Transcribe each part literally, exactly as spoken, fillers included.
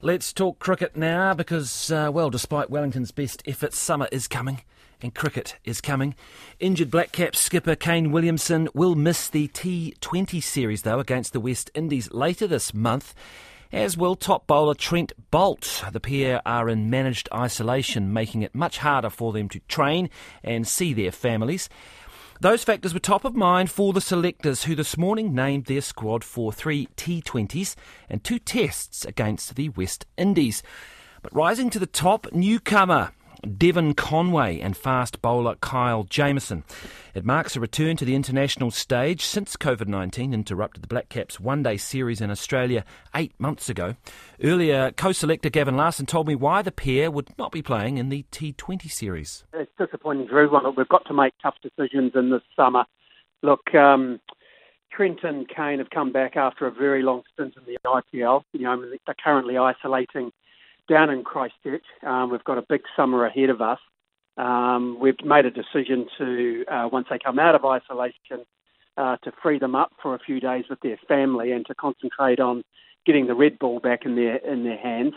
Let's talk cricket now because, uh, well, despite Wellington's best efforts, summer is coming and cricket is coming. Injured Black Caps skipper Kane Williamson will miss the T twenty series, though, against the West Indies later this month, as will top bowler Trent Boult. The pair are in managed isolation, making it much harder for them to train and see their families. Those factors were top of mind for the selectors, who this morning named their squad for three T twenties and two tests against the West Indies. But rising to the top, newcomer Devon Conway and fast bowler Kyle Jamieson. It marks a return to the international stage since COVID nineteen interrupted the Black Caps one-day series in Australia eight months ago. Earlier, co-selector Gavin Larson told me why the pair would not be playing in the T twenty series. It's disappointing for everyone that we've got to make tough decisions in this summer. Look, um, Trent and Kane have come back after a very long stint in the I P L. You know, they're currently isolating down in Christchurch. Um, we've got a big summer ahead of us. Um, we've made a decision to, uh, once they come out of isolation, uh, to free them up for a few days with their family and to concentrate on getting the red ball back in their in their hands.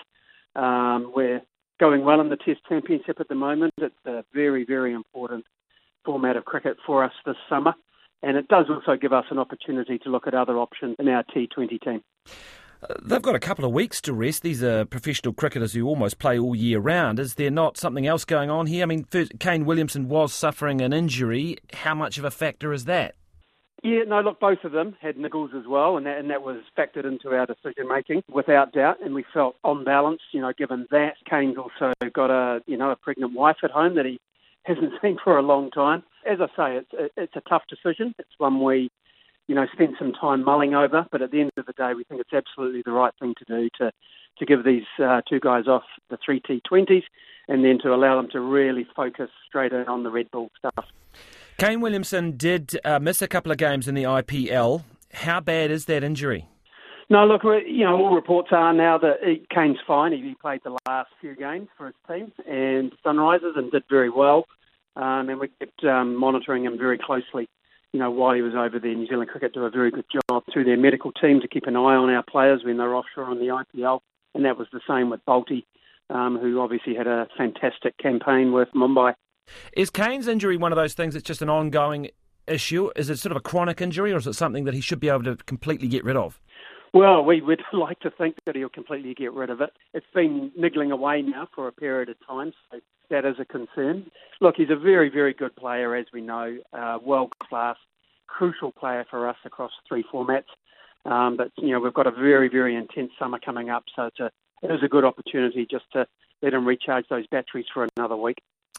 Um, we're going well in the Test Championship at the moment. It's a very, very important format of cricket for us this summer, and it does also give us an opportunity to look at other options in our T twenty team. They've got a couple of weeks to rest. These are professional cricketers who almost play all year round. Is there not something else going on here? I mean, first, Kane Williamson was suffering an injury. How much of a factor is that? Yeah, no, look, both of them had niggles as well, and that, and that was factored into our decision-making, without doubt, and we felt on balance, you know, given that. Kane's also got a, you know, a pregnant wife at home that he hasn't seen for a long time. As I say, it's, it's a tough decision. It's one we you know, spent some time mulling over, but at the end of the day, we think it's absolutely the right thing to do to, to give these uh, two guys off the three T twenties and then to allow them to really focus straight in on the red ball stuff. Kane Williamson did uh, miss a couple of games in the I P L. How bad is that injury? No, look, you know, all reports are now that he, Kane's fine. He played the last few games for his team and Sunrisers and did very well, um, and we kept um, monitoring him very closely. You know, while he was over there, New Zealand Cricket do a very good job through their medical team to keep an eye on our players when they're offshore on the I P L. And that was the same with Boulty, um, who obviously had a fantastic campaign with Mumbai. Is Kane's injury one of those things that's just an ongoing issue? Is it sort of a chronic injury, or is it something that he should be able to completely get rid of? Well, we would like to think that he'll completely get rid of it. It's been niggling away now for a period of time, so that is a concern. Look, he's a very, very good player, as we know, uh, world-class, crucial player for us across three formats. Um, but, you know, we've got a very, very intense summer coming up, so it's a, it is a good opportunity just to let him recharge those batteries for another week.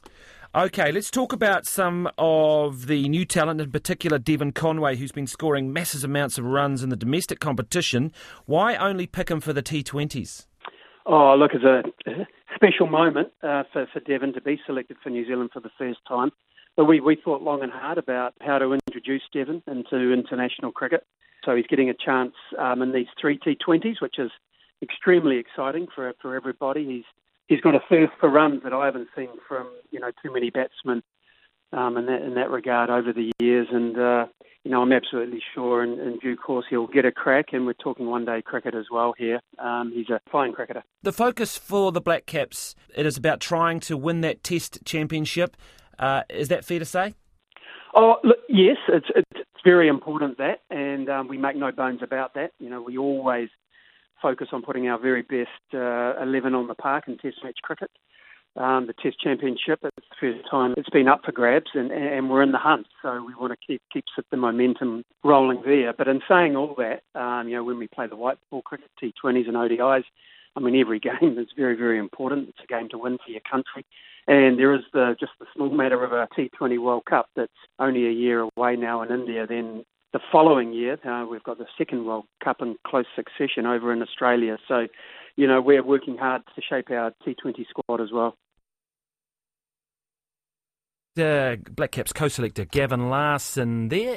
OK, let's talk about some of the new talent, in particular Devon Conway, who's been scoring massive amounts of runs in the domestic competition. Why only pick him for the T twenties? Oh, look, it's a special moment uh, for, for Devon to be selected for New Zealand for the first time. But we, we thought long and hard about how to introduce Devon into international cricket. So he's getting a chance um, in these three T twenties, which is extremely exciting for for everybody. He's he's got a thirst for runs that I haven't seen from you know too many batsmen um, in that in that regard over the years. And uh, you know I'm absolutely sure in, in due course he'll get a crack. And we're talking one-day cricket as well here. Um, he's a fine cricketer. The focus for the Black Caps, it is about trying to win that Test Championship. Uh, is that fair to say? Oh, look, yes, it's, it's very important that, and um, we make no bones about that. You know, we always focus on putting our very best uh, eleven on the park in Test match cricket. Um, the Test Championship, it's the first time it's been up for grabs, and, and we're in the hunt, so we want to keep keep the momentum rolling there. But in saying all that, um, you know, when we play the white ball cricket, T twenties and O D Is, I mean, every game is very, very important. It's a game to win for your country. And there is the, just the small matter of a T twenty World Cup that's only a year away now in India. Then the following year, uh, we've got the second World Cup in close succession over in Australia. So, you know, we're working hard to shape our T twenty squad as well. The Black Caps co-selector Gavin Larson there.